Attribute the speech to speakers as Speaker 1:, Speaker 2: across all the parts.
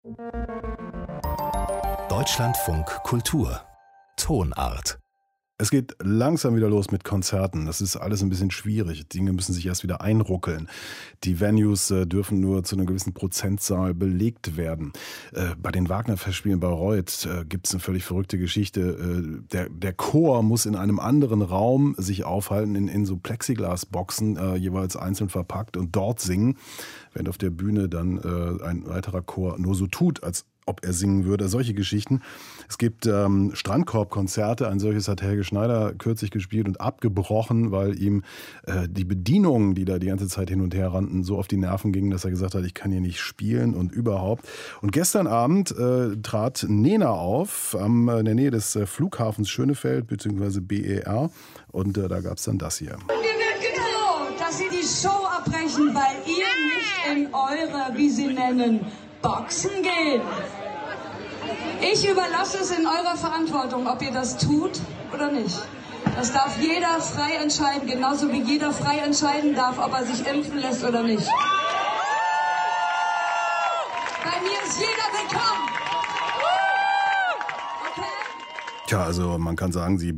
Speaker 1: Deutschlandfunk Kultur Tonart.
Speaker 2: Es geht langsam wieder los mit Konzerten. Das ist alles ein bisschen schwierig. Dinge müssen sich erst wieder einruckeln. Die Venues dürfen nur zu einer gewissen Prozentzahl belegt werden. Bei den Wagner-Festspielen bei Bayreuth gibt es eine völlig verrückte Geschichte. Der Chor muss in einem anderen Raum sich aufhalten, in so Plexiglasboxen, jeweils einzeln verpackt und dort singen, während auf der Bühne dann ein weiterer Chor nur so tut, als ob er singen würde. Solche Geschichten. Es gibt Strandkorbkonzerte. Ein solches hat Helge Schneider kürzlich gespielt und abgebrochen, weil ihm die Bedienungen, die da die ganze Zeit hin und her rannten, so auf die Nerven gingen, dass er gesagt hat, ich kann hier nicht spielen und überhaupt. Und gestern Abend trat Nena auf, in der Nähe des Flughafens Schönefeld bzw. BER. Und da gab es dann das hier.
Speaker 3: Mir wird gedroht, dass Sie die Show abbrechen, weil ihr nicht in eure, wie Sie nennen, Boxen geht. Ich überlasse es in eurer Verantwortung, ob ihr das tut oder nicht. Das darf jeder frei entscheiden, genauso wie jeder frei entscheiden darf, ob er sich impfen lässt oder nicht. Bei mir ist jeder willkommen. Okay?
Speaker 2: Tja, also man kann sagen, sie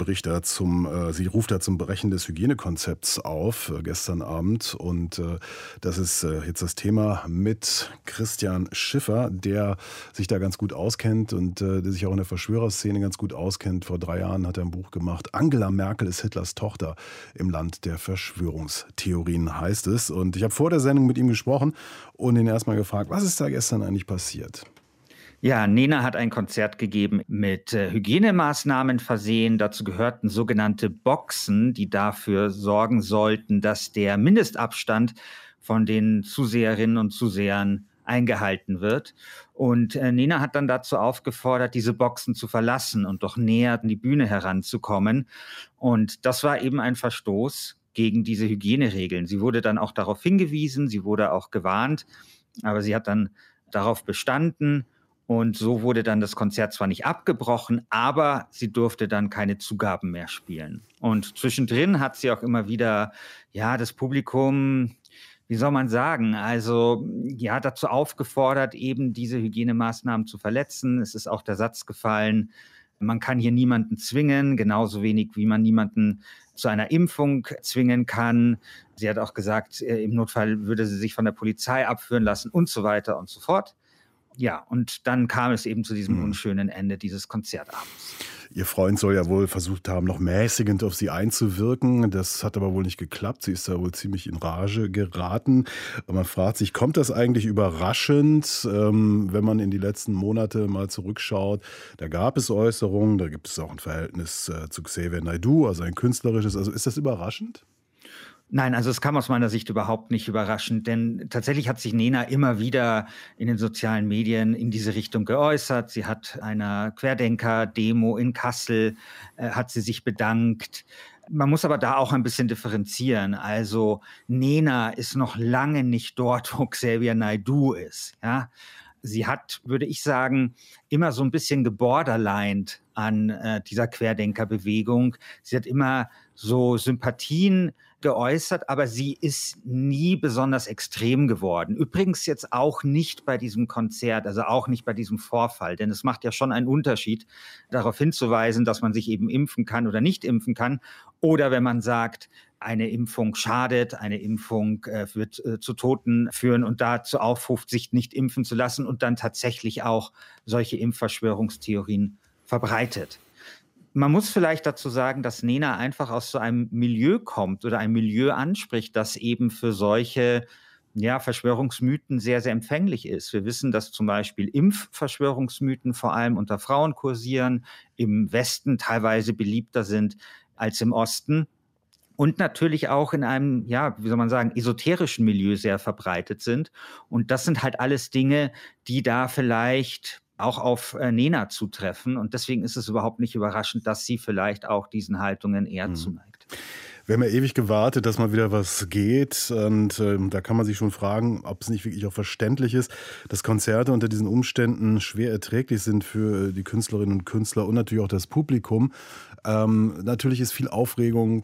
Speaker 2: ruft da zum Brechen des Hygienekonzepts auf gestern Abend. Und das ist jetzt das Thema mit Christian Schiffer, der sich da ganz gut auskennt und der sich auch in der Verschwörerszene ganz gut auskennt. Vor 3 Jahren hat er ein Buch gemacht. Angela Merkel ist Hitlers Tochter im Land der Verschwörungstheorien, heißt es. Und ich habe vor der Sendung mit ihm gesprochen und ihn erstmal gefragt, was ist da gestern eigentlich passiert?
Speaker 4: Ja, Nena hat ein Konzert gegeben mit Hygienemaßnahmen versehen. Dazu gehörten sogenannte Boxen, die dafür sorgen sollten, dass der Mindestabstand von den Zuseherinnen und Zusehern eingehalten wird. Und Nena hat dann dazu aufgefordert, diese Boxen zu verlassen und doch näher an die Bühne heranzukommen. Und das war eben ein Verstoß gegen diese Hygieneregeln. Sie wurde dann auch darauf hingewiesen, sie wurde auch gewarnt, aber sie hat dann darauf bestanden. Und so wurde dann das Konzert zwar nicht abgebrochen, aber sie durfte dann keine Zugaben mehr spielen. Und zwischendrin hat sie auch immer wieder, das Publikum, wie soll man sagen, also dazu aufgefordert, eben diese Hygienemaßnahmen zu verletzen. Es ist auch der Satz gefallen, man kann hier niemanden zwingen, genauso wenig wie man niemanden zu einer Impfung zwingen kann. Sie hat auch gesagt, im Notfall würde sie sich von der Polizei abführen lassen und so weiter und so fort. Ja, und dann kam es eben zu diesem unschönen Ende dieses Konzertabends.
Speaker 2: Ihr Freund soll ja wohl versucht haben, noch mäßigend auf sie einzuwirken. Das hat aber wohl nicht geklappt. Sie ist da wohl ziemlich in Rage geraten. Und man fragt sich, kommt das eigentlich überraschend, wenn man in die letzten Monate mal zurückschaut? Da gab es Äußerungen, da gibt es auch ein Verhältnis zu Xavier Naidoo, also ein künstlerisches. Also ist das überraschend?
Speaker 4: Nein, also es kam aus meiner Sicht überhaupt nicht überraschend, denn tatsächlich hat sich Nena immer wieder in den sozialen Medien in diese Richtung geäußert. Sie hat einer Querdenker-Demo in Kassel, hat sie sich bedankt. Man muss aber da auch ein bisschen differenzieren. Also Nena ist noch lange nicht dort, wo Xavier Naidoo ist. Ja? Sie hat, würde ich sagen, immer so ein bisschen geborderlined an dieser Querdenkerbewegung. Sie hat immer so Sympathien geäußert, aber sie ist nie besonders extrem geworden. Übrigens jetzt auch nicht bei diesem Konzert, also auch nicht bei diesem Vorfall, denn es macht ja schon einen Unterschied, darauf hinzuweisen, dass man sich eben impfen kann oder nicht impfen kann, oder wenn man sagt, eine Impfung schadet, eine Impfung wird zu Toten führen und dazu aufruft, sich nicht impfen zu lassen und dann tatsächlich auch solche Impfverschwörungstheorien verbreitet. Man muss vielleicht dazu sagen, dass Nena einfach aus so einem Milieu kommt oder ein Milieu anspricht, das eben für solche Verschwörungsmythen sehr, sehr empfänglich ist. Wir wissen, dass zum Beispiel Impfverschwörungsmythen vor allem unter Frauen kursieren, im Westen teilweise beliebter sind als im Osten und natürlich auch in einem, esoterischen Milieu sehr verbreitet sind. Und das sind halt alles Dinge, die da vielleicht auch auf Nena zutreffen. Und deswegen ist es überhaupt nicht überraschend, dass sie vielleicht auch diesen Haltungen eher zuneigt.
Speaker 2: Wir haben ja ewig gewartet, dass mal wieder was geht. Und da kann man sich schon fragen, ob es nicht wirklich auch verständlich ist, dass Konzerte unter diesen Umständen schwer erträglich sind für die Künstlerinnen und Künstler und natürlich auch das Publikum. Natürlich ist viel Aufregung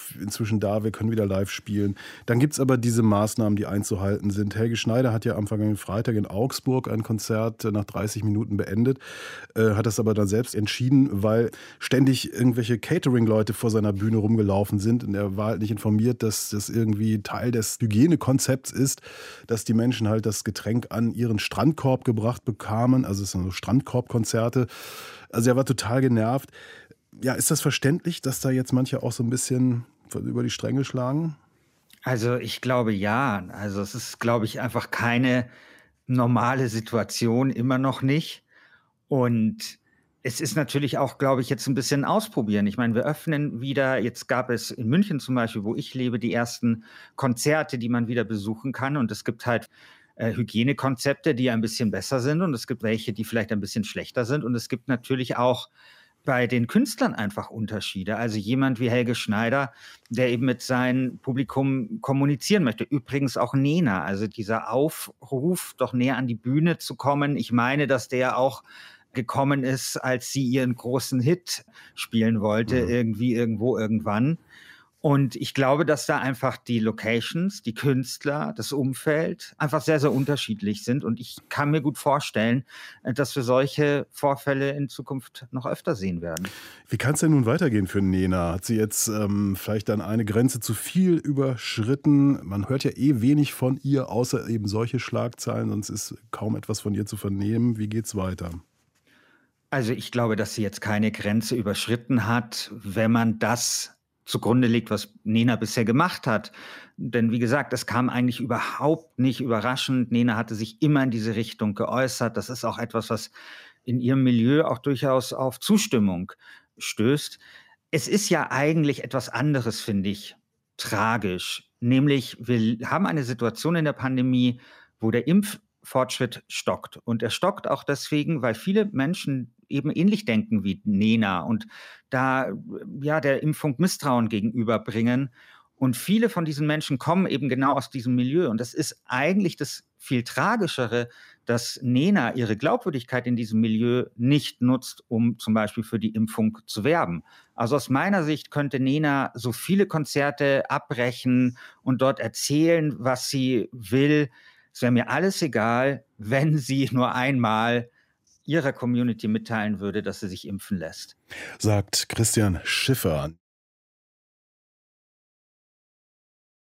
Speaker 2: inzwischen da, wir können wieder live spielen. Dann gibt es aber diese Maßnahmen, die einzuhalten sind. Helge Schneider hat ja am vergangenen Freitag in Augsburg ein Konzert nach 30 Minuten beendet, hat das aber dann selbst entschieden, weil ständig irgendwelche Catering-Leute vor seiner Bühne rumgelaufen sind und er war halt nicht informiert, dass das irgendwie Teil des Hygienekonzepts ist, dass die Menschen halt das Getränk an ihren Strandkorb gebracht bekamen, also es sind so Strandkorbkonzerte. Also er war total genervt. Ja, ist das verständlich, dass da jetzt manche auch so ein bisschen über die Stränge schlagen?
Speaker 4: Also ich glaube ja. Also es ist, glaube ich, einfach keine normale Situation, immer noch nicht. Und es ist natürlich auch, glaube ich, jetzt ein bisschen ausprobieren. Ich meine, wir öffnen wieder, jetzt gab es in München zum Beispiel, wo ich lebe, die ersten Konzerte, die man wieder besuchen kann. Und es gibt halt Hygienekonzepte, die ein bisschen besser sind und es gibt welche, die vielleicht ein bisschen schlechter sind. Und es gibt natürlich auch bei den Künstlern einfach Unterschiede. Also jemand wie Helge Schneider, der eben mit seinem Publikum kommunizieren möchte. Übrigens auch Nena, also dieser Aufruf, doch näher an die Bühne zu kommen. Ich meine, dass der auch gekommen ist, als sie ihren großen Hit spielen wollte, irgendwie, irgendwo, irgendwann. Und ich glaube, dass da einfach die Locations, die Künstler, das Umfeld einfach sehr, sehr unterschiedlich sind. Und ich kann mir gut vorstellen, dass wir solche Vorfälle in Zukunft noch öfter sehen werden.
Speaker 2: Wie kann es denn nun weitergehen für Nena? Hat sie jetzt vielleicht dann eine Grenze zu viel überschritten? Man hört ja eh wenig von ihr, außer eben solche Schlagzeilen, sonst ist kaum etwas von ihr zu vernehmen. Wie geht's weiter?
Speaker 4: Also ich glaube, dass sie jetzt keine Grenze überschritten hat, wenn man das zugrunde legt, was Nena bisher gemacht hat. Denn wie gesagt, es kam eigentlich überhaupt nicht überraschend. Nena hatte sich immer in diese Richtung geäußert. Das ist auch etwas, was in ihrem Milieu auch durchaus auf Zustimmung stößt. Es ist ja eigentlich etwas anderes, finde ich, tragisch. Nämlich, wir haben eine Situation in der Pandemie, wo der Impffortschritt stockt. Und er stockt auch deswegen, weil viele Menschen eben ähnlich denken wie Nena und da ja der Impfung Misstrauen gegenüberbringen. Und viele von diesen Menschen kommen eben genau aus diesem Milieu. Und das ist eigentlich das viel Tragischere, dass Nena ihre Glaubwürdigkeit in diesem Milieu nicht nutzt, um zum Beispiel für die Impfung zu werben. Also aus meiner Sicht könnte Nena so viele Konzerte abbrechen und dort erzählen, was sie will. Es wäre mir alles egal, wenn sie nur einmal ihrer Community mitteilen würde, dass sie sich impfen lässt.
Speaker 2: Sagt Christian Schiffer.